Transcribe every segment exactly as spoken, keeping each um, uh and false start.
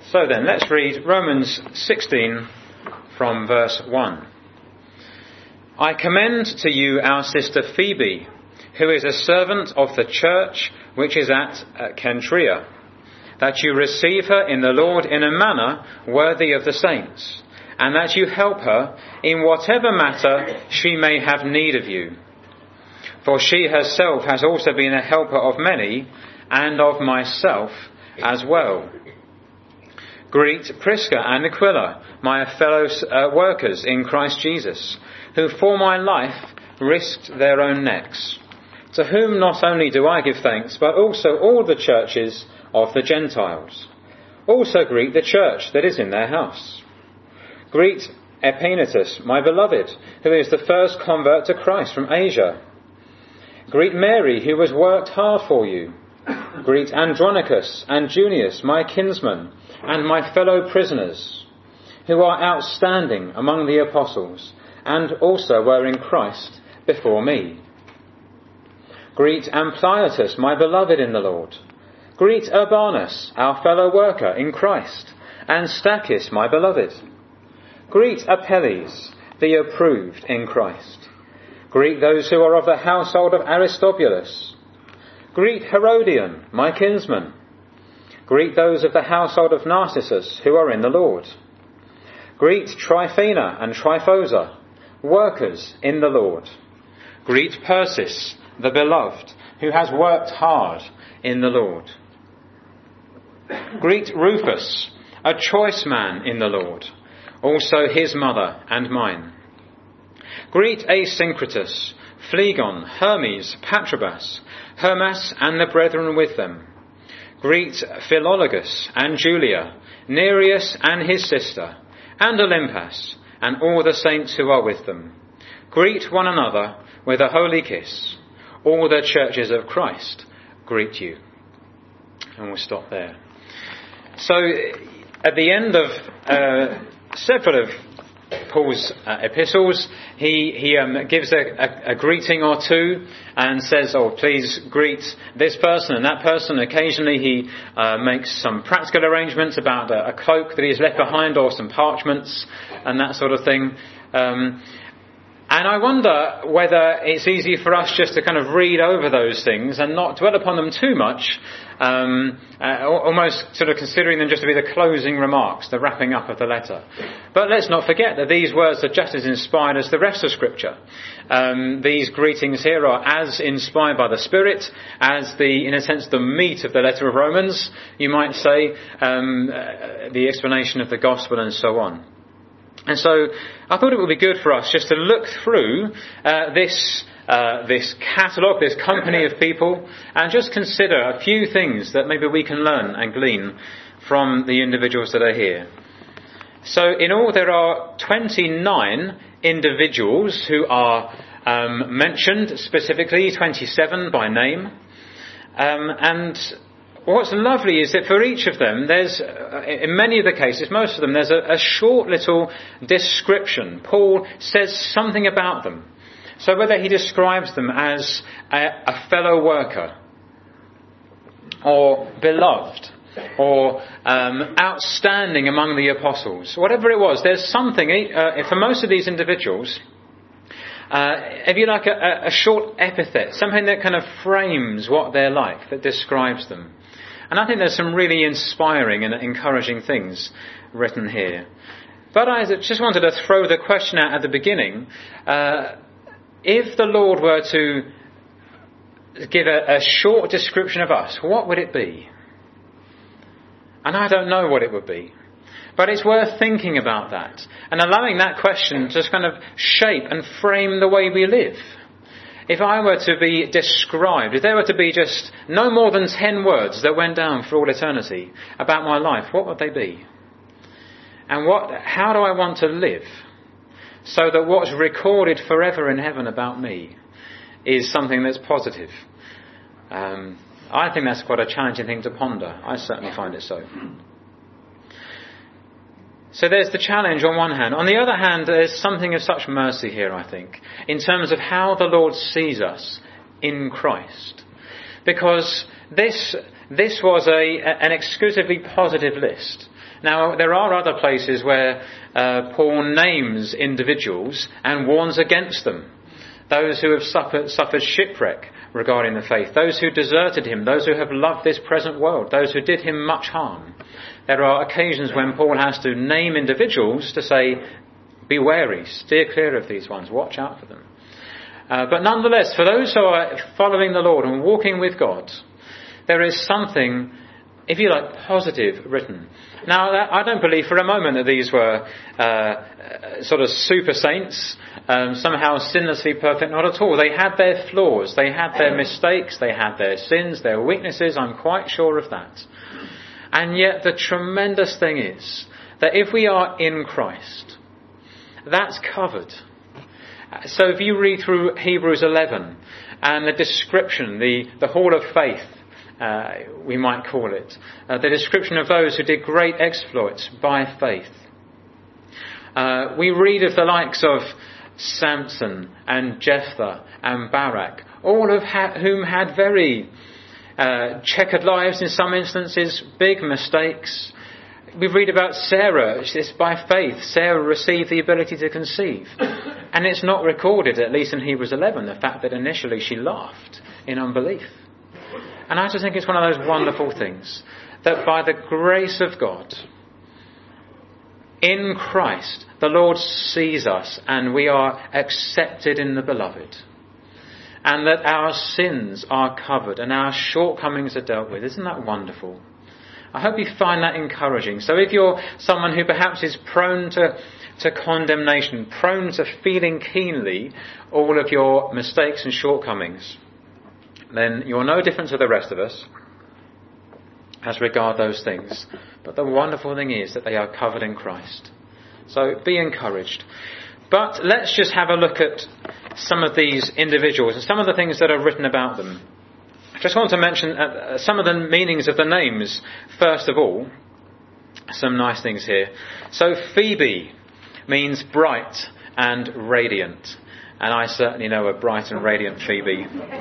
So then, let's read Romans sixteen from verse one. I commend to you our sister Phoebe, who is a servant of the church which is at Cenchrea, that you receive her in the Lord in a manner worthy of the saints, and that you help her in whatever matter she may have need of you. For she herself has also been a helper of many, and of myself as well. Greet Prisca and Aquila, my fellow uh, workers in Christ Jesus, who for my life risked their own necks, to whom not only do I give thanks, but also all the churches of the Gentiles. Also greet the church that is in their house. Greet Epaenetus, my beloved, who is the first convert to Christ from Asia. Greet Mary, who has worked hard for you. Greet Andronicus and Junius, my kinsmen, and my fellow prisoners, who are outstanding among the apostles, and also were in Christ before me. Greet Ampliatus, my beloved in the Lord. Greet Urbanus, our fellow worker in Christ, and Stachys, my beloved. Greet Apelles, the approved in Christ. Greet those who are of the household of Aristobulus. Greet Herodion, my kinsman. Greet those of the household of Narcissus who are in the Lord. Greet Tryphena and Tryphosa, workers in the Lord. Greet Persis, the beloved, who has worked hard in the Lord. Greet Rufus, a choice man in the Lord, also his mother and mine. Greet Asyncritus, Phlegon, Hermes, Patrobas, Hermas and the brethren with them. Greet Philologus and Julia, Nereus and his sister, and Olympas, and all the saints who are with them. Greet one another with a holy kiss. All the churches of Christ greet you. And we'll stop there. So, at the end of uh, several of Paul's uh, epistles, he, he um, gives a, a, a greeting or two and says, oh, please greet this person and that person. Occasionally he uh, makes some practical arrangements about a, a cloak that he's left behind or some parchments and that sort of thing. Um, and I wonder whether it's easy for us just to kind of read over those things and not dwell upon them too much, um, uh, almost sort of considering them just to be the closing remarks, the wrapping up of the letter. But let's not forget that these words are just as inspired as the rest of Scripture. Um, these greetings here are as inspired by the Spirit as the, in a sense, the meat of the letter of Romans, you might say, um, uh, the explanation of the gospel and so on. And so I thought it would be good for us just to look through uh, this uh, this catalogue, this company of people, and just consider a few things that maybe we can learn and glean from the individuals that are here. So in all there are twenty-nine individuals who are um, mentioned specifically, twenty-seven by name, um, and what's lovely is that for each of them, there's, in many of the cases, most of them, there's a, a short little description. Paul says something about them. So whether he describes them as a, a fellow worker, or beloved, or um, outstanding among the apostles, whatever it was, there's something, uh, for most of these individuals, uh, if you like, a, a short epithet, something that kind of frames what they're like, that describes them. And I think there's some really inspiring and encouraging things written here. But I just wanted to throw the question out at the beginning. Uh, if the Lord were to give a, a short description of us, what would it be? And I don't know what it would be. But it's worth thinking about that and allowing that question to just kind of shape and frame the way we live. If I were to be described, if there were to be just no more than ten words that went down for all eternity about my life, what would they be? And what? How do I want to live so that what's recorded forever in heaven about me is something that's positive? Um, I think that's quite a challenging thing to ponder. I certainly find it so. So there's the challenge on one hand. On the other hand, there's something of such mercy here, I think, in terms of how the Lord sees us in Christ. Because this This was a, an exclusively positive list. Now, there are other places where uh, Paul names individuals and warns against them. Those who have suffered, suffered shipwreck regarding the faith, those who deserted him, those who have loved this present world, those who did him much harm. There are occasions when Paul has to name individuals to say, be wary, steer clear of these ones, watch out for them. Uh, but nonetheless, for those who are following the Lord and walking with God, there is something, if you like, positive written. Now, I don't believe for a moment that these were uh, sort of super saints, um, somehow sinlessly perfect. Not at all. They had their flaws, they had their mistakes, they had their sins, their weaknesses. I'm quite sure of that. And yet the tremendous thing is that if we are in Christ, that's covered. So if you read through Hebrews eleven and the description, the, the hall of faith, Uh, we might call it, uh, the description of those who did great exploits by faith. Uh, we read of the likes of Samson and Jephthah and Barak, all of ha- whom had very uh, checkered lives in some instances, big mistakes. We read about Sarah. It's by faith Sarah received the ability to conceive. And it's not recorded, at least in Hebrews eleven, the fact that initially she laughed in unbelief. And I just think it's one of those wonderful things that by the grace of God, in Christ, the Lord sees us and we are accepted in the beloved. And that our sins are covered and our shortcomings are dealt with. Isn't that wonderful? I hope you find that encouraging. So if you're someone who perhaps is prone to, to condemnation, prone to feeling keenly all of your mistakes and shortcomings, then you're no different to the rest of us as regard those things. But the wonderful thing is that they are covered in Christ. So be encouraged. But let's just have a look at some of these individuals and some of the things that are written about them. I just want to mention uh, some of the meanings of the names first of all. Some nice things here. So Phoebe means bright and radiant. And I certainly know a bright and radiant Phoebe.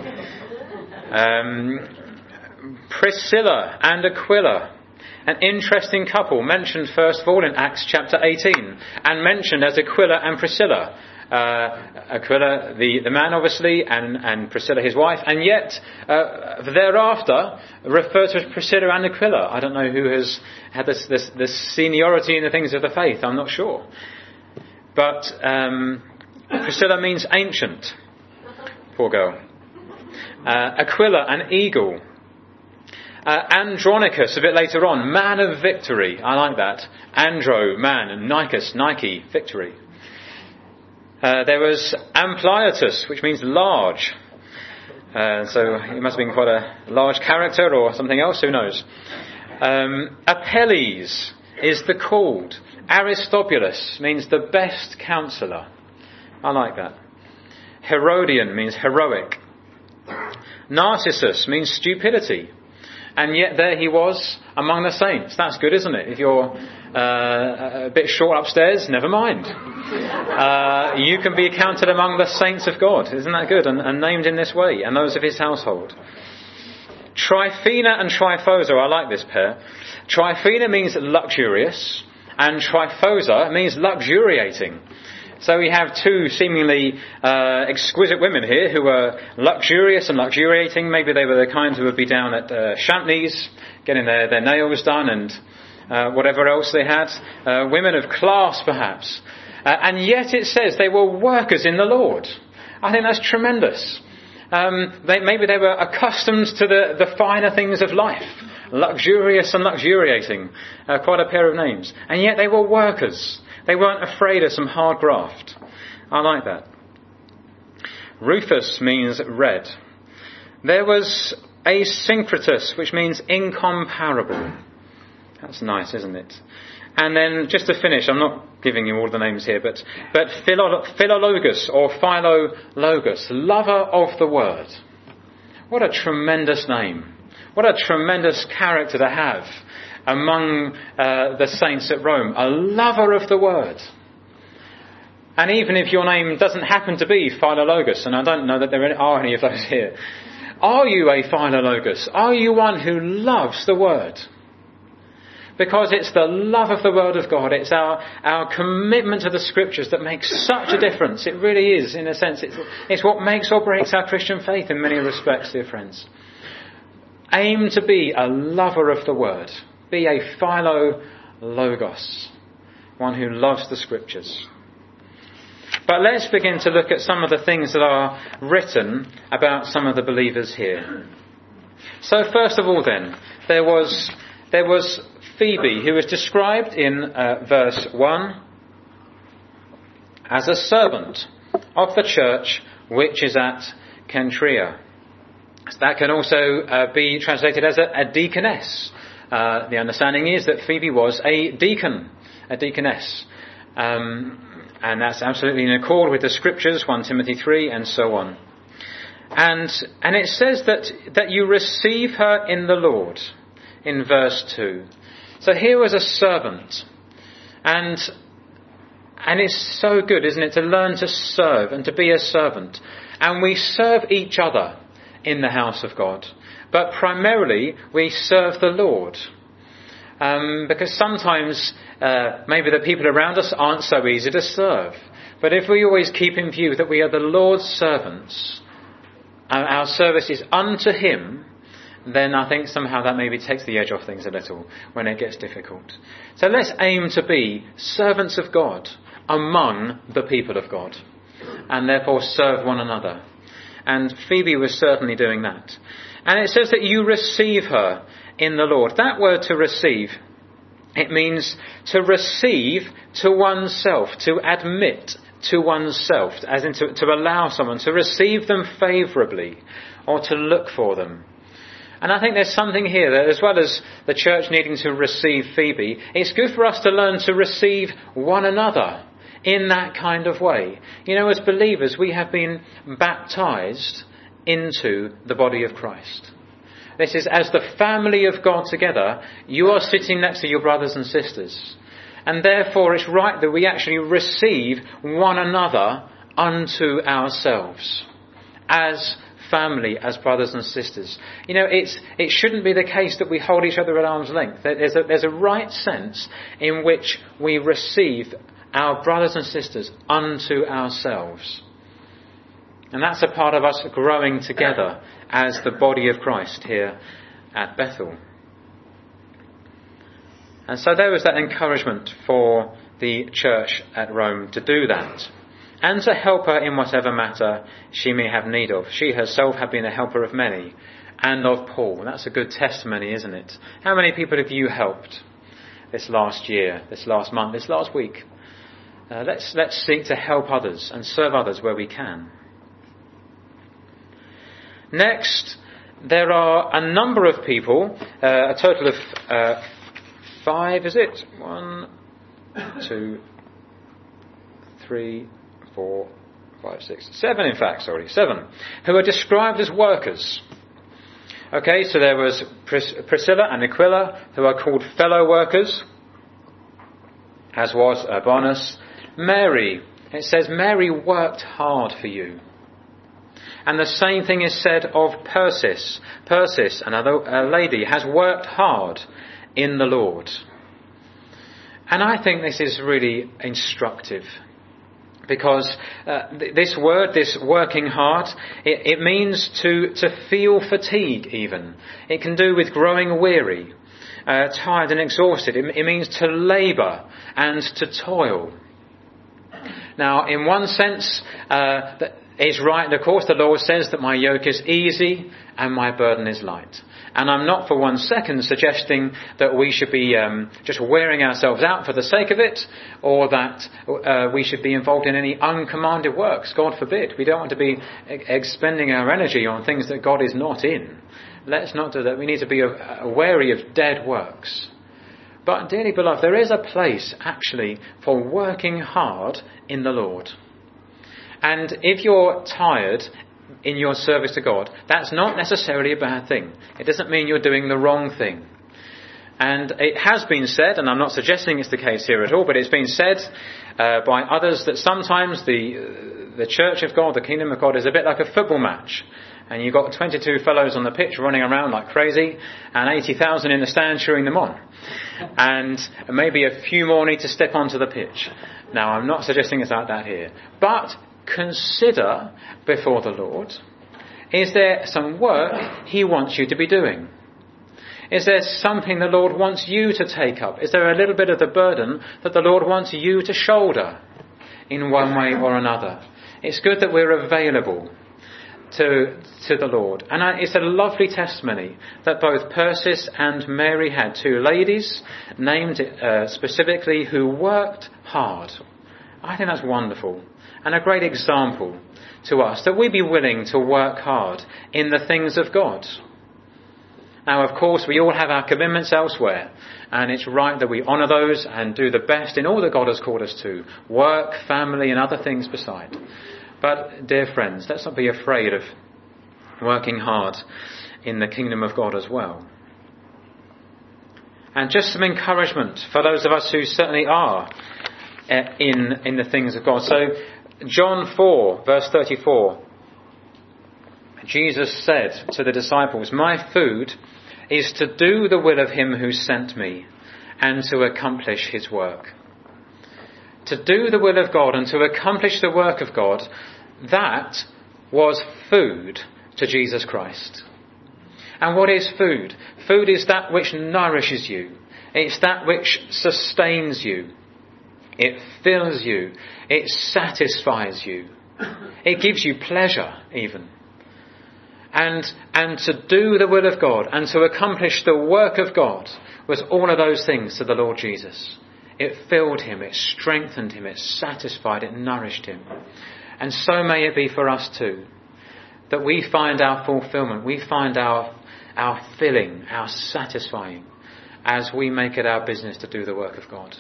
Um, Priscilla and Aquila, an interesting couple mentioned first of all in Acts chapter eighteen and mentioned as Aquila and Priscilla. Uh, Aquila, the, the man obviously, and, and Priscilla his wife, and yet uh, thereafter referred to as Priscilla and Aquila. I don't know who has had this, this, this seniority in the things of the faith, I'm not sure. But um, Priscilla means ancient. Poor girl. Uh, Aquila, an eagle. Uh, Andronicus, a bit later on, man of victory. I like that. Andro, man, and Nikos, Nike, victory. Uh, there was Ampliatus, which means large. Uh, so he must have been quite a large character or something else, who knows. Um, Apelles is the called. Aristobulus means the best counsellor. I like that. Herodian means heroic. Narcissus means stupidity. And yet there he was among the saints. That's good, isn't it? If you're uh, a bit short upstairs, never mind. Uh, you can be counted among the saints of God. Isn't that good? And, and named in this way. And those of his household. Tryphena and Tryphosa. I like this pair. Tryphena means luxurious. And Tryphosa means luxuriating. So we have two seemingly uh, exquisite women here who are luxurious and luxuriating. Maybe they were the kind who would be down at uh, Champneys getting their, their nails done and uh, whatever else they had. Uh, women of class, perhaps. Uh, and yet it says they were workers in the Lord. I think that's tremendous. Um, they, maybe they were accustomed to the, the finer things of life. Luxurious and luxuriating. Uh, quite a pair of names. And yet they were workers. They weren't afraid of some hard graft. I like that. Rufus means red. There was Asyncritus, which means incomparable. That's nice, isn't it? And then, just to finish, I'm not giving you all the names here, but, but Philologus or Philologus, lover of the word. What a tremendous name. What a tremendous character to have among uh, the saints at Rome, a lover of the word. And even if your name doesn't happen to be Philologus, and I don't know that there are any of those here, Are you a philologos? Are you one who loves the word? Because it's the love of the word of God, it's our, our commitment to the scriptures that makes such a difference. It really is, in a sense. It's, it's what makes or breaks our Christian faith in many respects, dear friends. Aim to be a lover of the word. Be a philologos, one who loves the scriptures. But let's begin to look at some of the things that are written about some of the believers here. So first of all then, there was there was Phoebe, who is described in uh, verse one as a servant of the church which is at Cenchrea. That can also uh, be translated as a, a deaconess. Uh, the understanding is that Phoebe was a deacon, a deaconess. Um, and that's absolutely in accord with the scriptures, First Timothy three and so on. And and it says that, that you receive her in the Lord, in verse two. So here was a servant. And and it's so good, isn't it, to learn to serve and to be a servant. And we serve each other in the house of God. But primarily we serve the Lord. Um, because sometimes uh, maybe the people around us aren't so easy to serve. But if we always keep in view that we are the Lord's servants, and our service is unto Him, then I think somehow that maybe takes the edge off things a little when it gets difficult. So let's aim to be servants of God among the people of God, and therefore serve one another. And Phoebe was certainly doing that. And it says that you receive her in the Lord. That word to receive, it means to receive to oneself, to admit to oneself, as in to, to allow someone, to receive them favourably, or to look for them. And I think there's something here that, as well as the church needing to receive Phoebe, it's good for us to learn to receive one another in that kind of way. You know, as believers, we have been baptised into the body of Christ. This is, as the family of God together, you are sitting next to your brothers and sisters. And therefore it's right that we actually receive one another unto ourselves as family, as brothers and sisters. You know, it's it shouldn't be the case that we hold each other at arm's length. There's a, there's a right sense in which we receive our brothers and sisters unto ourselves. And that's a part of us growing together as the body of Christ here at Bethel. And so there was that encouragement for the church at Rome to do that, and to help her in whatever matter she may have need of. She herself had been a helper of many, and of Paul. That's a good testimony, isn't it? How many people have you helped this last year, this last month, this last week? Uh, let's let's seek to help others and serve others where we can. Next, there are a number of people, uh, a total of uh, five, is it? One, two, three, four, five, six, seven, in fact, sorry, seven, who are described as workers. Okay, so there was Pris- Priscilla and Aquila, who are called fellow workers, as was Urbanus. Mary, it says Mary worked hard for you. And the same thing is said of Persis. Persis, another uh, lady, has worked hard in the Lord. And I think this is really instructive. Because uh, th- this word, this working hard, it, it means to, to feel fatigue even. It can do with growing weary, uh, tired and exhausted. It, it means to labour and to toil. Now, in one sense, uh, it's right, of course, the Lord says that my yoke is easy and my burden is light. And I'm not for one second suggesting that we should be um, just wearing ourselves out for the sake of it, or that uh, we should be involved in any uncommanded works. God forbid. We don't want to be expending our energy on things that God is not in. Let's not do that. We need to be wary of dead works. But, dearly beloved, there is a place, actually, for working hard in the Lord. And if you're tired in your service to God, that's not necessarily a bad thing. It doesn't mean you're doing the wrong thing. And it has been said, and I'm not suggesting it's the case here at all, but it's been said uh, by others that sometimes the the church of God, the kingdom of God, is a bit like a football match. and you've got twenty-two fellows on the pitch running around like crazy, and eighty thousand in the stand cheering them on. And maybe a few more need to step onto the pitch. Now, I'm not suggesting it's like that here. But consider before the Lord, is there some work he wants you to be doing? Is there something the Lord wants you to take up? Is there a little bit of the burden that the Lord wants you to shoulder in one way or another? It's good that we're available to to the Lord. And I, it's a lovely testimony that both Persis and Mary had, two ladies named uh, specifically who worked hard. I think that's wonderful and a great example to us that we be willing to work hard in the things of God. Now, of course, we all have our commitments elsewhere, and it's right that we honour those and do the best in all that God has called us to. Work, family, and other things beside. But, dear friends, let's not be afraid of working hard in the kingdom of God as well. And just some encouragement for those of us who certainly are in, in the things of God. So, John four, verse thirty-four. Jesus said to the disciples, "My food is to do the will of him who sent me and to accomplish his work." To do the will of God and to accomplish the work of God, that was food to Jesus Christ. And what is food? Food is that which nourishes you. It's that which sustains you. It fills you. It satisfies you. It gives you pleasure even. And, and to do the will of God and to accomplish the work of God was all of those things to the Lord Jesus. It filled him, it strengthened him, it satisfied, it nourished him. And so may it be for us too, that we find our fulfillment, we find our, our filling, our satisfying, as we make it our business to do the work of God.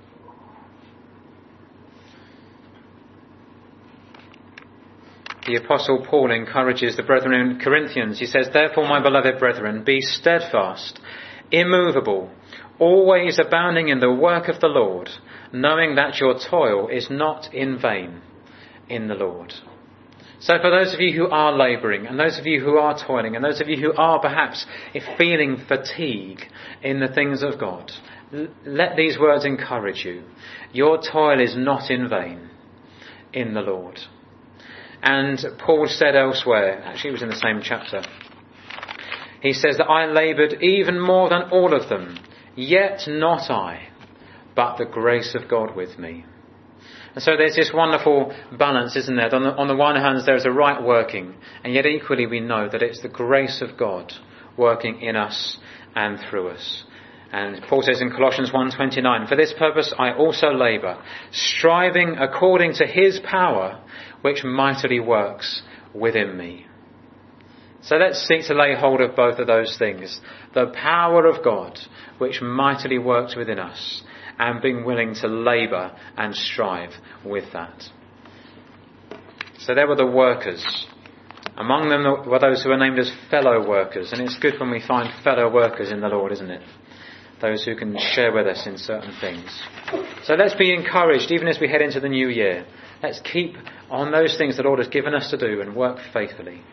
The Apostle Paul encourages the brethren in Corinthians. He says, "Therefore, my beloved brethren, be steadfast, immovable, always abounding in the work of the Lord, knowing that your toil is not in vain in the Lord." So for those of you who are labouring, and those of you who are toiling, and those of you who are perhaps feeling fatigue in the things of God, let these words encourage you. Your toil is not in vain in the Lord. And Paul said elsewhere, actually it was in the same chapter, he says that I laboured even more than all of them, yet not I, but the grace of God with me. And so there's this wonderful balance, isn't there? On the, on the one hand, there's a right working, and yet equally we know that it's the grace of God working in us and through us. And Paul says in Colossians one twenty-nine, "For this purpose I also labour, striving according to his power, which mightily works within me." So let's seek to lay hold of both of those things. The power of God, which mightily works within us, and being willing to labour and strive with that. So there were the workers. Among them were those who are named as fellow workers. And it's good when we find fellow workers in the Lord, isn't it? Those who can share with us in certain things. So let's be encouraged, even as we head into the new year. Let's keep on those things the Lord has given us to do and work faithfully.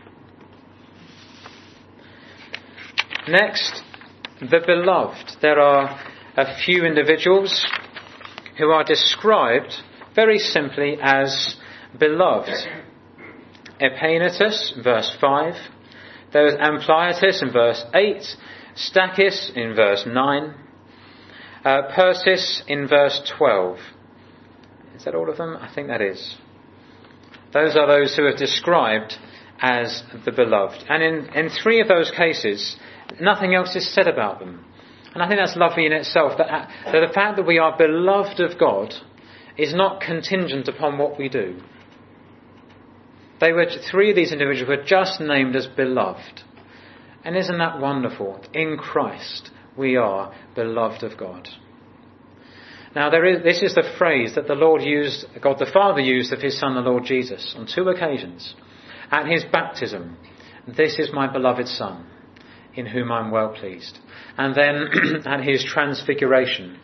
Next, the beloved. There are a few individuals who are described very simply as beloved. Epaenetus, verse five. There is Ampliatus in verse eight. Stachys in verse nine. Uh, Persis in verse twelve. Is that all of them? I think that is. Those are those who are described as the beloved. And in, in three of those cases, nothing else is said about them. And I think that's lovely in itself, that, that the fact that we are beloved of God is not contingent upon what we do. They were, three of these individuals were just named as beloved. And isn't that wonderful? In Christ we are beloved of God. Now there is, this is the phrase that the Lord used, God the Father used of his Son the Lord Jesus on two occasions. At his baptism, "This is my beloved Son, in whom I am well pleased." And then at his transfiguration,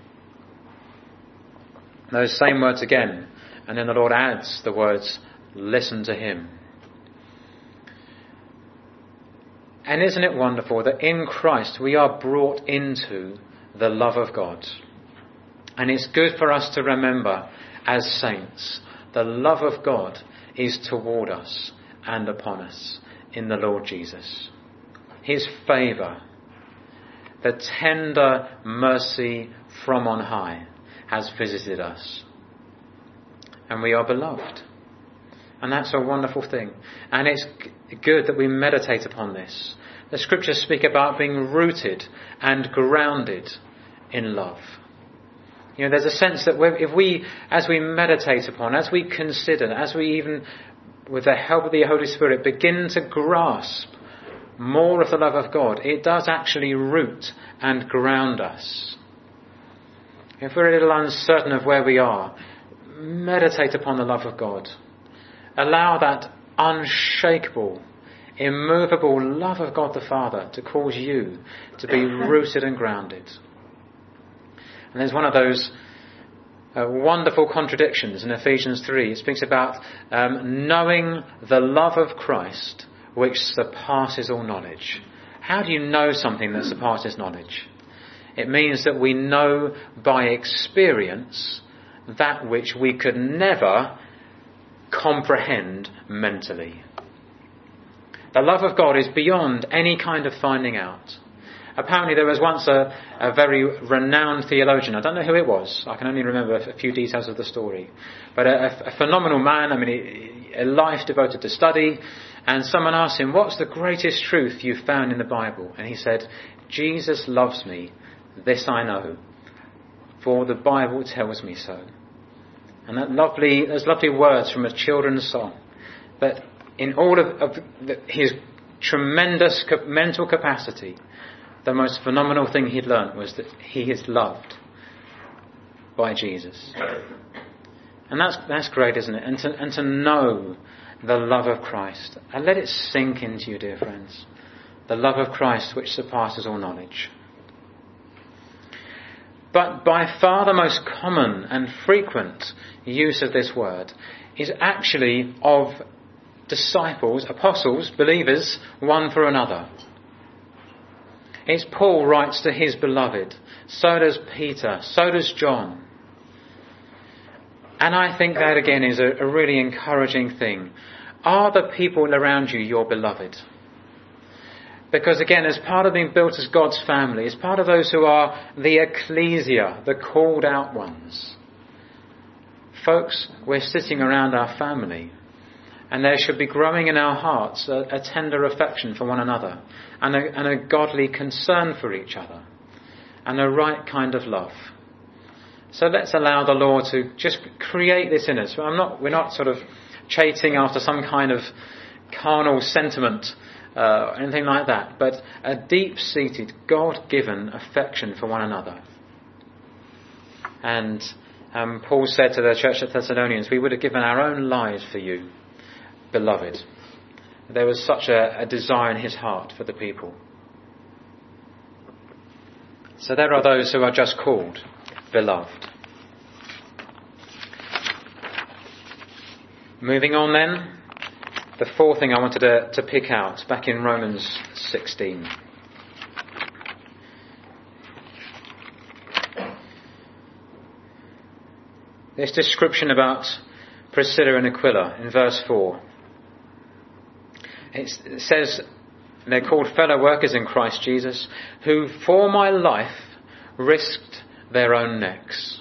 those same words again. And then the Lord adds the words, "Listen to him." And isn't it wonderful that in Christ we are brought into the love of God? And it's good for us to remember as saints, the love of God is toward us and upon us in the Lord Jesus. His favour, the tender mercy from on high has visited us. And we are beloved. And that's a wonderful thing. And it's g- good that we meditate upon this. The scriptures speak about being rooted and grounded in love. You know, there's a sense that if we, as we meditate upon, as we consider, as we even, with the help of the Holy Spirit, begin to grasp more of the love of God, it does actually root and ground us. If we're a little uncertain of where we are, meditate upon the love of God. Allow that unshakable, immovable love of God the Father to cause you to be rooted and grounded. And there's one of those uh, wonderful contradictions in Ephesians three. It speaks about um, knowing the love of Christ which surpasses all knowledge. How do you know something that surpasses knowledge? It means that we know by experience that which we could never comprehend mentally. The love of God is beyond any kind of finding out. Apparently there was once a, a very renowned theologian. I don't know who it was. I can only remember a few details of the story. But a, a phenomenal man, I mean, a life devoted to study. And someone asked him, what's the greatest truth you've found in the Bible? And he said, Jesus loves me, this I know, for the Bible tells me so. And that lovely, those lovely words from a children's song. But in all of, of the, his tremendous mental capacity, the most phenomenal thing he'd learnt was that he is loved by Jesus. And that's that's great, isn't it? And to, and to know the love of Christ. And let it sink into you, dear friends. The love of Christ which surpasses all knowledge. But by far the most common and frequent use of this word is actually of disciples, apostles, believers, one for another. It's Paul writes to his beloved. So does Peter. So does John. And I think that again is a, a really encouraging thing. Are the people around you your beloved? Because again, as part of being built as God's family, as part of those who are the ecclesia, the called out ones. Folks, we're sitting around our family. And there should be growing in our hearts a, a tender affection for one another. And a, and a godly concern for each other. And a right kind of love. So let's allow the Lord to just create this in us. I'm not, we're not sort of chasing after some kind of carnal sentiment, uh, anything like that. But a deep-seated, God-given affection for one another. And um, Paul said to the church at Thessalonians, we would have given our own lives for you, beloved. There was such a, a desire in his heart for the people. So there are those who are just called beloved. Moving on then, the fourth thing I wanted to, to pick out, back in Romans sixteen. This description about Priscilla and Aquila in verse four. It says, they're called fellow workers in Christ Jesus, who for my life risked their own necks.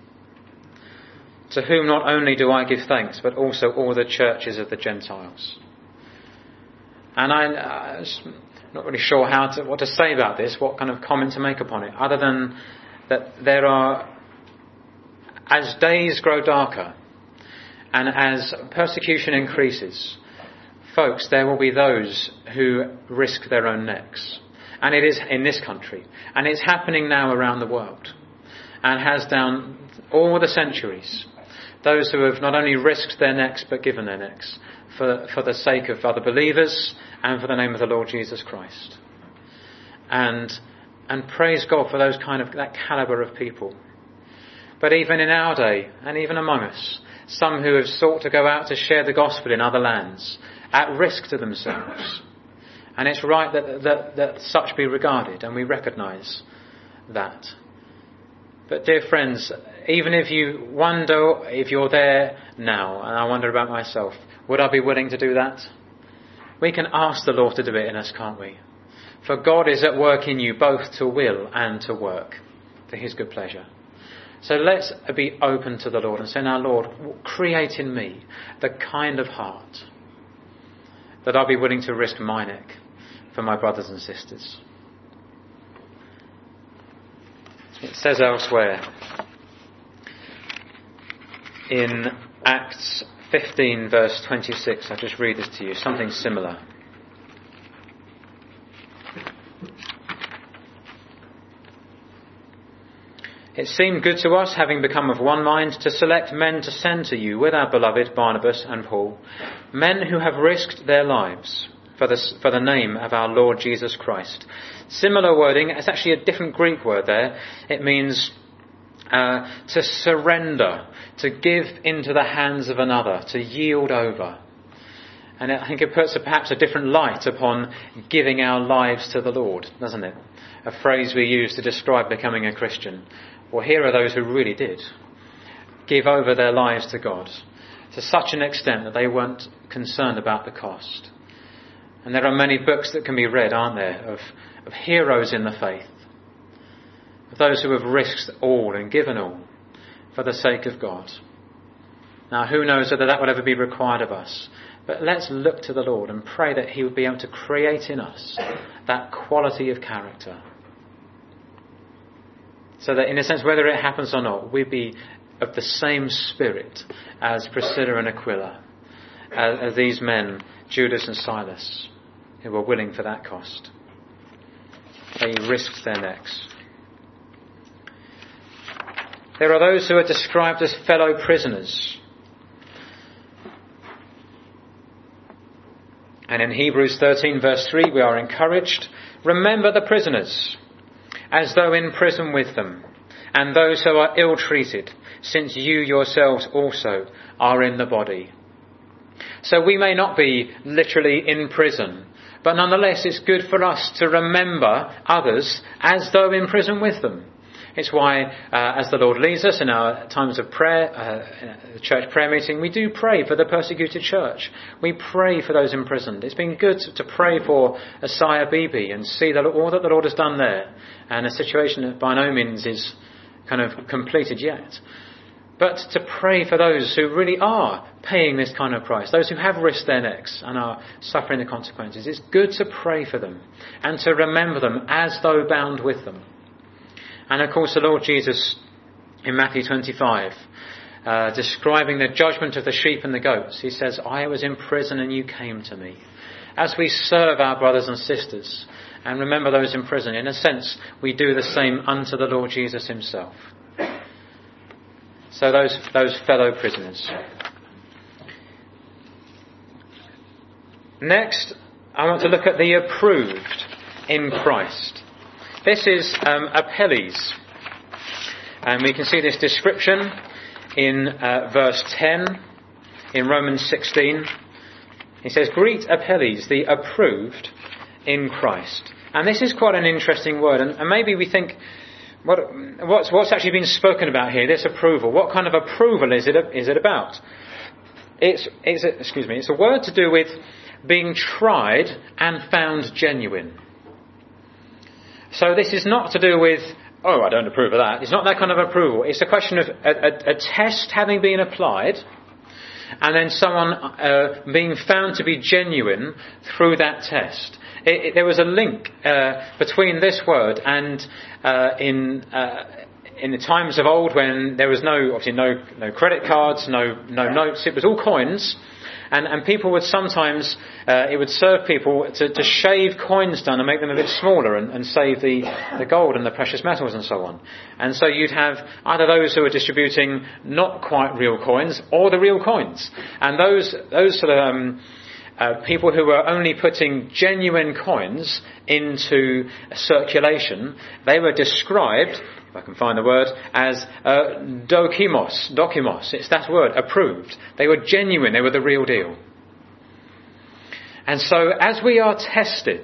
To whom not only do I give thanks, but also all the churches of the Gentiles. And I'm uh, not really sure how to, what to say about this, what kind of comment to make upon it, other than that there are, as days grow darker, and as persecution increases, folks, there will be those who risk their own necks. And it is in this country. And it's happening now around the world. And has down all the centuries. Those who have not only risked their necks, but given their necks. For, for the sake of other believers and for the name of the Lord Jesus Christ. And, and praise God for those kind of, that calibre of people. But even in our day, and even among us, some who have sought to go out to share the gospel in other lands, at risk to themselves, And it's right that, that, that such be regarded, and we recognise that. But dear friends, even if you wonder if you're there now, and I wonder about myself, would I be willing to do that? We can ask the Lord to do it in us, can't we? For God is at work in you both to will and to work for his good pleasure. So let's be open to the Lord and say, now Lord, create in me the kind of heart that I'll be willing to risk my neck for my brothers and sisters. It says elsewhere in Acts fifteen verse twenty-six, I'll just read this to you, something similar. It seemed good to us, having become of one mind, to select men to send to you with our beloved Barnabas and Paul, men who have risked their lives for the, for the name of our Lord Jesus Christ. Similar wording, it's actually a different Greek word there. It means uh, to surrender, to give into the hands of another, to yield over. And I think it puts a, perhaps a different light upon giving our lives to the Lord, doesn't it? A phrase we use to describe becoming a Christian. Well, here are those who really did give over their lives to God to such an extent that they weren't concerned about the cost. And there are many books that can be read, aren't there, of, of heroes in the faith, of those who have risked all and given all for the sake of God. Now, who knows whether that will ever be required of us, but let's look to the Lord and pray that he would be able to create in us that quality of character. So that in a sense, whether it happens or not, we be of the same spirit as Priscilla and Aquila, as, as these men, Judas and Silas, who were willing for that cost. They risked their necks. There are those who are described as fellow prisoners. And in Hebrews thirteen verse three we are encouraged, remember the prisoners, as though in prison with them, and those who are ill-treated, since you yourselves also are in the body. So we may not be literally in prison, but nonetheless it's good for us to remember others as though in prison with them. It's why, uh, as the Lord leads us in our times of prayer, uh, in the church prayer meeting, we do pray for the persecuted church. We pray for those imprisoned. It's been good to pray for Asaya Bibi and see that all that the Lord has done there, and a situation that by no means is kind of completed yet. But to pray for those who really are paying this kind of price, those who have risked their necks and are suffering the consequences. It's good to pray for them and to remember them as though bound with them. And of course the Lord Jesus in Matthew twenty-five, uh, describing the judgment of the sheep and the goats, he says, I was in prison and you came to me. As we serve our brothers and sisters and remember those in prison, in a sense we do the same unto the Lord Jesus himself. So those, those fellow prisoners. Next, I want to look at the approved in Christ. This is um, Apelles, and we can see this description in uh, verse ten in Romans sixteen. He says, greet Apelles, the approved in Christ. And this is quite an interesting word, and, and maybe we think, what, what's, what's actually been spoken about here, this approval? What kind of approval is it, is it about? It's, it's a, excuse me, it's a word to do with being tried and found genuine. So this is not to do with, oh, I don't approve of that. It's not that kind of approval. It's a question of a, a, a test having been applied and then someone uh, being found to be genuine through that test. It, it, there was a link uh, between this word and uh, in uh, in the times of old when there was no, obviously no no credit cards, no no notes. It was all coins. And, and people would sometimes, uh, it would serve people to, to shave coins down and make them a bit smaller and, and save the, the gold and the precious metals and so on. And so you'd have either those who are distributing not quite real coins or the real coins. And those, those sort of, um, uh, people who were only putting genuine coins into circulation, they were described, if I can find the word, as uh, dokimos, dokimos. It's that word, approved. They were genuine, they were the real deal. And so as we are tested,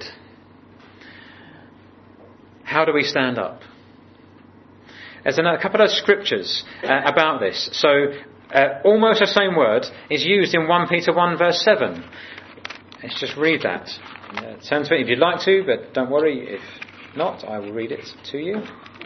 how do we stand up? There's a couple of scriptures uh, about this. So uh, almost the same word is used in First Peter one verse seven. Let's just read that. Uh, turn to it if you'd like to, but don't worry. If not, I will read it to you.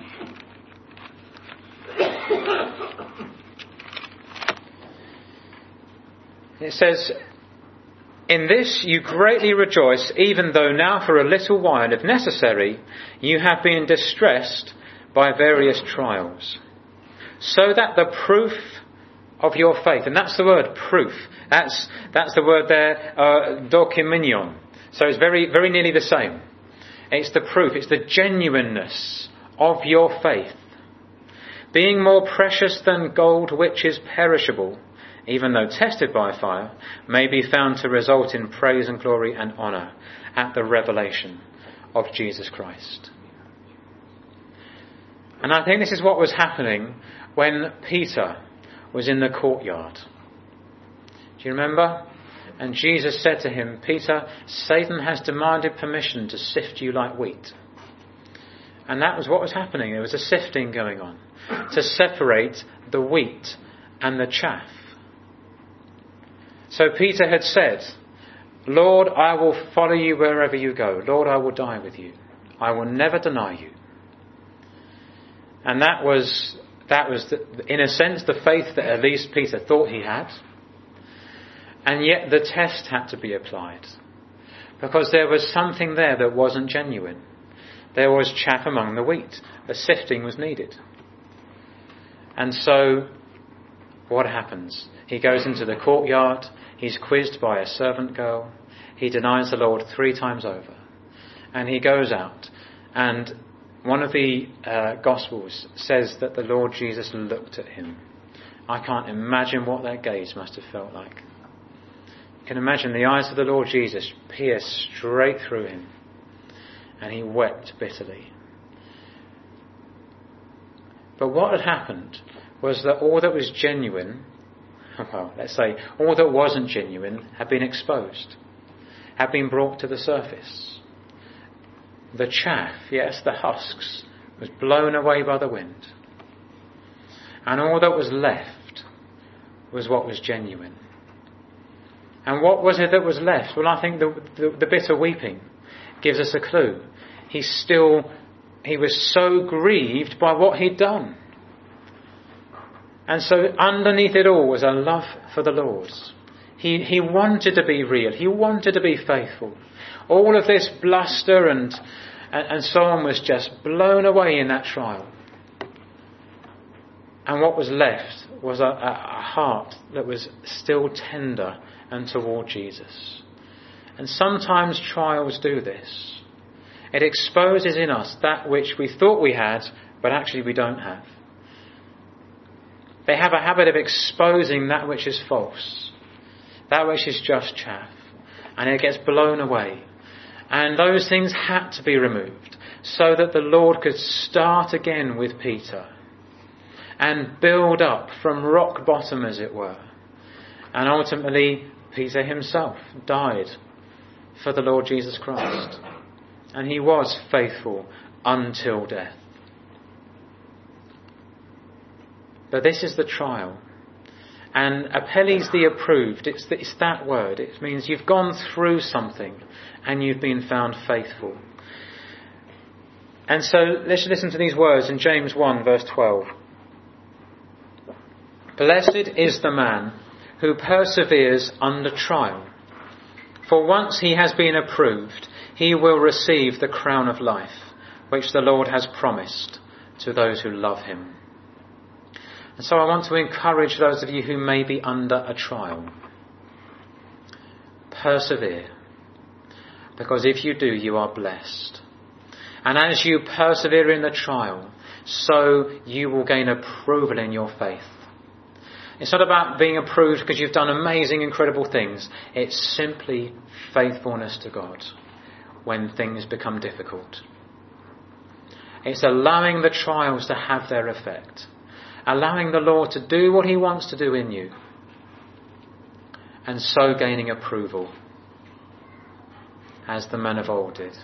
It says, "In this you greatly rejoice, even though now for a little while, if necessary, you have been distressed by various trials, so that the proof of your faith," and that's the word proof. That's that's the word there, uh, dokiminion. So it's very very nearly the same. It's the proof. It's the genuineness of your faith, being more precious than gold, which is perishable, even though tested by fire, may be found to result in praise and glory and honour at the revelation of Jesus Christ. And I think this is what was happening when Peter was in the courtyard. Do you remember? And Jesus said to him, "Peter, Satan has demanded permission to sift you like wheat." And that was what was happening. There was a sifting going on to separate the wheat and the chaff. So Peter had said, "Lord, I will follow you wherever you go. Lord, I will die with you. I will never deny you." And that was, that was the, in a sense, the faith that at least Peter thought he had. And yet the test had to be applied, because there was something there that wasn't genuine. There was chaff among the wheat. A sifting was needed. And so what happens? He goes into the courtyard. He's quizzed by a servant girl. He denies the Lord three times over. And he goes out. And one of the uh, Gospels says that the Lord Jesus looked at him. I can't imagine what that gaze must have felt like. You can imagine the eyes of the Lord Jesus pierced straight through him. And he wept bitterly. But what had happened was that all that was genuine, well, let's say all that wasn't genuine, had been exposed, had been brought to the surface. The chaff, yes, the husks, was blown away by the wind. And all that was left was what was genuine. And what was it that was left? Well, I think the, the, the bitter weeping gives us a clue. He still, he was so grieved by what he'd done. And so underneath it all was a love for the Lord. He, he wanted to be real. He wanted to be faithful. All of this bluster and, and, and so on was just blown away in that trial. And what was left was a, a, a heart that was still tender and toward Jesus. And sometimes trials do this. It exposes in us that which we thought we had, but actually we don't have. They have a habit of exposing that which is false, that which is just chaff, and it gets blown away. And those things had to be removed so that the Lord could start again with Peter and build up from rock bottom, as it were. And ultimately, Peter himself died for the Lord Jesus Christ. And he was faithful until death. But this is the trial. And apelles the approved, it's, the, it's that word. It means you've gone through something and you've been found faithful. And so let's listen to these words in James one verse twelve. "Blessed is the man who perseveres under trial. For once he has been approved, he will receive the crown of life, which the Lord has promised to those who love him." And so I want to encourage those of you who may be under a trial. Persevere. Because if you do, you are blessed. And as you persevere in the trial, so you will gain approval in your faith. It's not about being approved because you've done amazing, incredible things. It's simply faithfulness to God when things become difficult. It's allowing the trials to have their effect. Allowing the Lord to do what he wants to do in you. And so gaining approval. as the men of old did.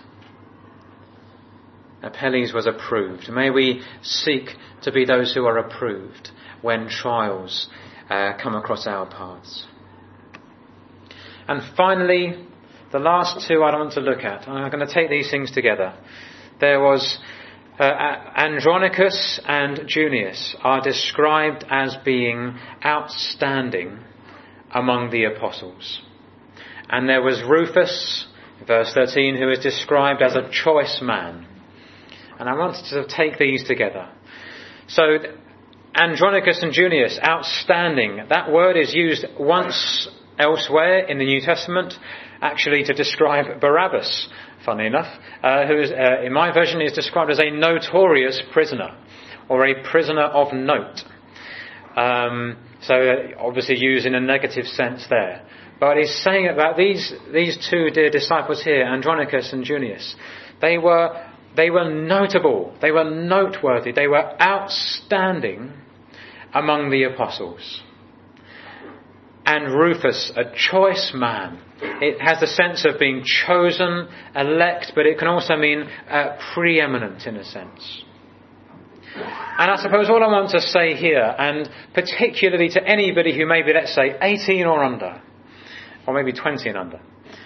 Apelles was approved. May we seek to be those who are approved when trials uh, come across our paths. And finally, the last two I want to look at, and I'm going to take these things together. There was uh, Andronicus and Junius are described as being outstanding among the apostles. And there was Rufus, verse thirteen, who is described as a choice man. And I wanted to take these together. So, Andronicus and Junius, outstanding. That word is used once elsewhere in the New Testament, actually to describe Barabbas, funnily enough, uh, who is, uh, in my version is described as a notorious prisoner, or a prisoner of note. Um, so, uh, obviously used in a negative sense there. But he's saying about these these two dear disciples here, Andronicus and Junius, they were they were notable, they were noteworthy, they were outstanding among the apostles. And Rufus, a choice man. It has the sense of being chosen, elect, but it can also mean uh, preeminent in a sense. And I suppose all I want to say here, and particularly to anybody who may be, let's say, eighteen or under, or maybe twenty and under,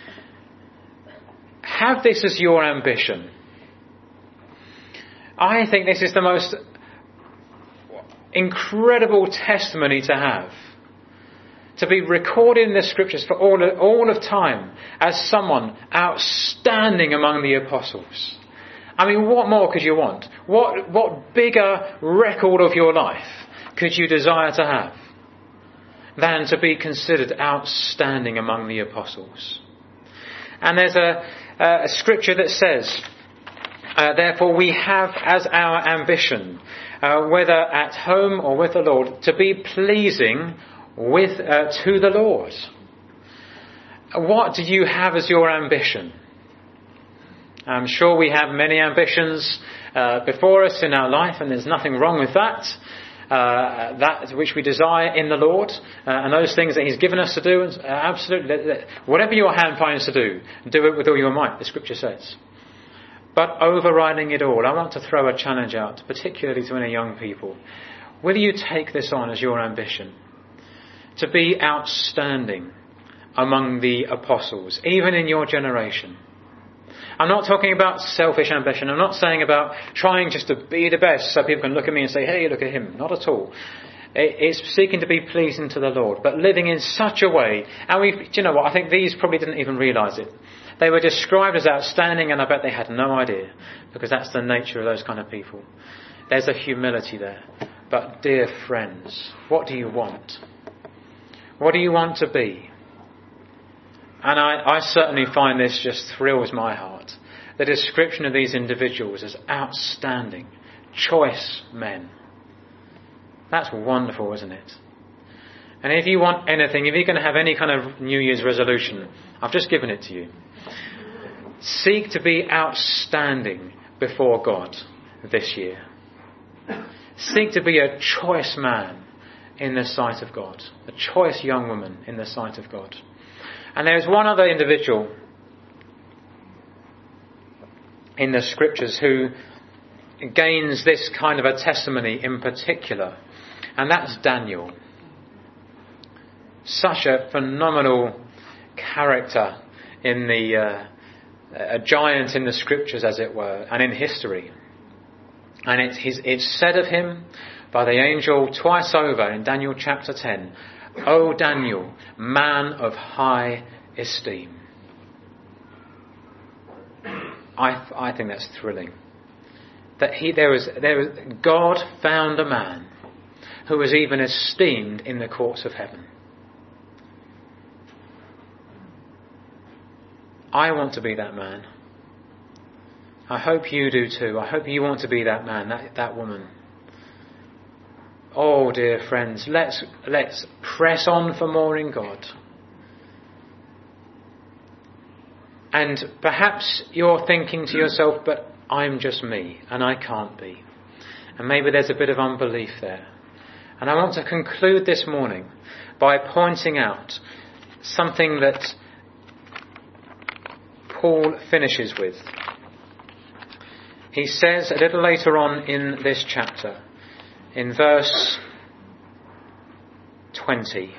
have this as your ambition. I think this is the most incredible testimony to have. To be recorded in the scriptures for all of, all of time as someone outstanding among the apostles. I mean, what more could you want? What, what bigger record of your life could you desire to have than to be considered outstanding among the apostles? And there's a, a scripture that says, uh, therefore we have as our ambition, uh, whether at home or with the Lord, to be pleasing with uh, to the Lord. What do you have as your ambition? I'm sure we have many ambitions uh, before us in our life, and there's nothing wrong with that. Uh, that which we desire in the Lord, uh, and those things that He's given us to do, uh, absolutely, whatever your hand finds to do, do it with all your might, the Scripture says. But overriding it all, I want to throw a challenge out, particularly to any young people. Will you take this on as your ambition? To be outstanding among the apostles, even in your generation. I'm not talking about selfish ambition. I'm not saying about trying just to be the best so people can look at me and say, hey, look at him. Not at all. It's seeking to be pleasing to the Lord, but living in such a way. And we, do you know what? I think these probably didn't even realise it. They were described as outstanding, and I bet they had no idea, because that's the nature of those kind of people. There's a humility there. But dear friends, what do you want? What do you want to be? And I, I certainly find this just thrills my heart. The description of these individuals as outstanding, choice men. That's wonderful, isn't it? And if you want anything, if you're going to have any kind of New Year's resolution, I've just given it to you. Seek to be outstanding before God this year. Seek to be a choice man in the sight of God. A choice young woman in the sight of God. And there is one other individual in the scriptures who gains this kind of a testimony in particular, and that's Daniel. Such a phenomenal character in the uh, a giant in the scriptures, as it were, and in history. And it's, it's said of him by the angel twice over in Daniel chapter ten, O Daniel, man of high esteem. I, I think that's thrilling. That he, there was, there was, God found a man who was even esteemed in the courts of heaven. I want to be that man. I hope you do too. I hope you want to be that man, that, that woman. Oh, dear friends, let's let's press on for more in God. And perhaps you're thinking to yourself, but I'm just me, and I can't be. And maybe there's a bit of unbelief there. And I want to conclude this morning by pointing out something that Paul finishes with. He says a little later on in this chapter, in verse twenty,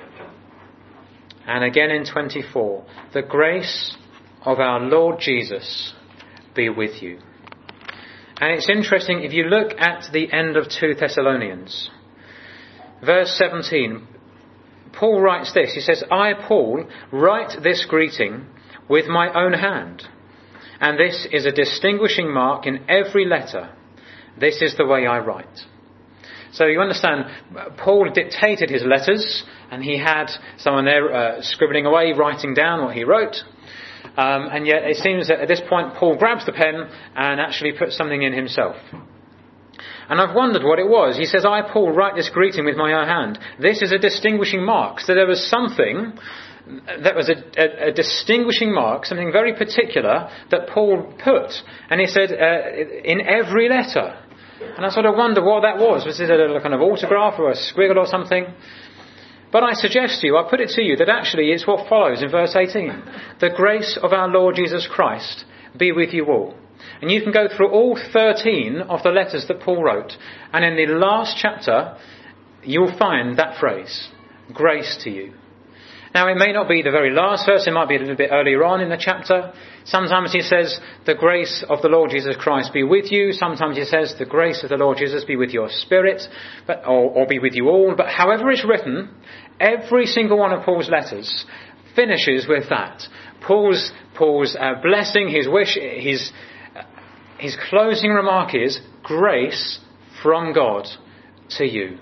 and again in twenty-four, the grace of our Lord Jesus be with you. And it's interesting, if you look at the end of two Thessalonians, verse seventeen, Paul writes this. He says, I, Paul, write this greeting with my own hand, and this is a distinguishing mark in every letter. This is the way I write. So you understand, Paul dictated his letters, and he had someone there uh, scribbling away, writing down what he wrote. Um, and yet it seems that at this point Paul grabs the pen and actually puts something in himself. And I've wondered what it was. He says, I, Paul, write this greeting with my own hand. This is a distinguishing mark. So there was something that was a, a, a distinguishing mark, something very particular that Paul put. And he said, uh, in every letter. And I sort of wonder what that was. Was it a kind of autograph or a squiggle or something? But I suggest to you, I put it to you, that actually it's what follows in verse eighteen. The grace of our Lord Jesus Christ be with you all. And you can go through all thirteen of the letters that Paul wrote, and in the last chapter, you'll find that phrase, grace to you. Now, it may not be the very last verse, it might be a little bit earlier on in the chapter. Sometimes he says, the grace of the Lord Jesus Christ be with you. Sometimes he says, the grace of the Lord Jesus be with your spirit, but, or, or be with you all. But however it's written, every single one of Paul's letters finishes with that. Paul's, Paul's uh, blessing, his wish, his, uh, his closing remark is, grace from God to you.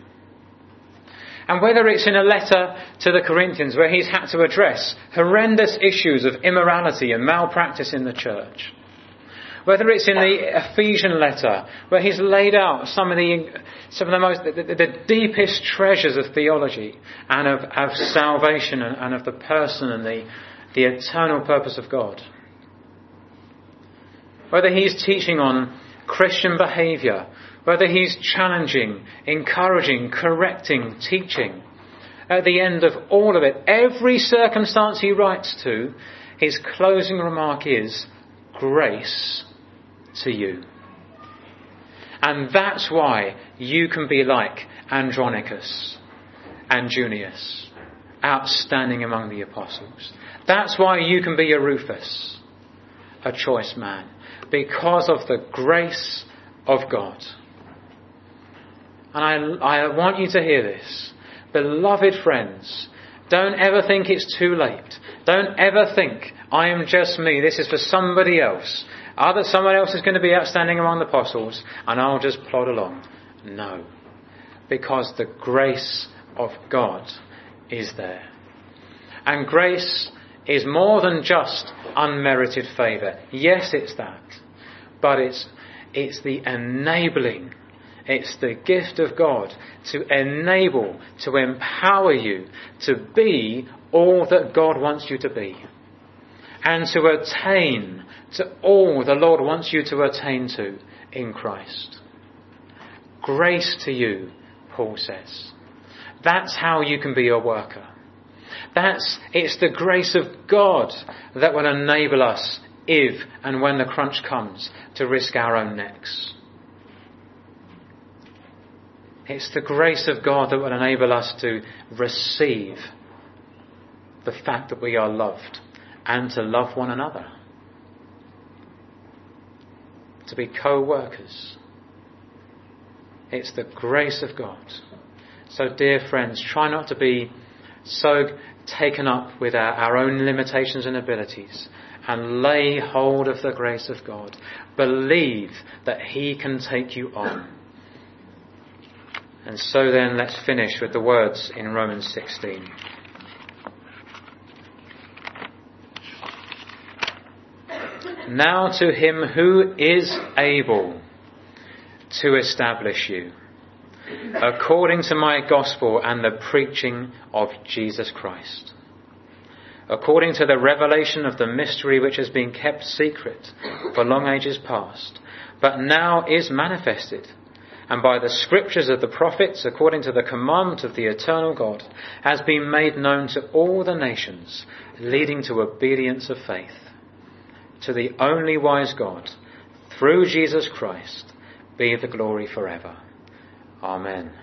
And whether it's in a letter to the Corinthians where he's had to address horrendous issues of immorality and malpractice in the church, whether it's in the Ephesian letter where he's laid out some of the some of the most the, the, the deepest treasures of theology and of, of salvation and, and of the person and the the eternal purpose of God, whether he's teaching on Christian behaviour, whether he's challenging, encouraging, correcting, teaching, at the end of all of it, every circumstance he writes to, his closing remark is, grace to you. And that's why you can be like Andronicus and Junius, outstanding among the apostles. That's why you can be a Rufus, a choice man, because of the grace of God. And I, I want you to hear this. Beloved friends, don't ever think it's too late. Don't ever think, I am just me, this is for somebody else. Other, someone else is going to be outstanding among the apostles, and I'll just plod along. No. Because the grace of God is there. And grace is more than just unmerited favour. Yes, it's that. But it's, it's the enabling, it's the gift of God to enable, to empower you to be all that God wants you to be. And to attain to all the Lord wants you to attain to in Christ. Grace to you, Paul says. That's how you can be a worker. That's, it's the grace of God that will enable us, if and when the crunch comes, to risk our own necks. It's the grace of God that will enable us to receive the fact that we are loved and to love one another. To be co-workers. It's the grace of God. So dear friends, try not to be so taken up with our, our own limitations and abilities, and lay hold of the grace of God. Believe that He can take you on. And so then let's finish with the words in Romans sixteen. Now to Him who is able to establish you, according to my gospel and the preaching of Jesus Christ, according to the revelation of the mystery which has been kept secret for long ages past, but now is manifested, and by the scriptures of the prophets, according to the commandment of the eternal God, has been made known to all the nations, leading to obedience of faith. to the only wise God, through Jesus Christ, be the glory forever. Amen.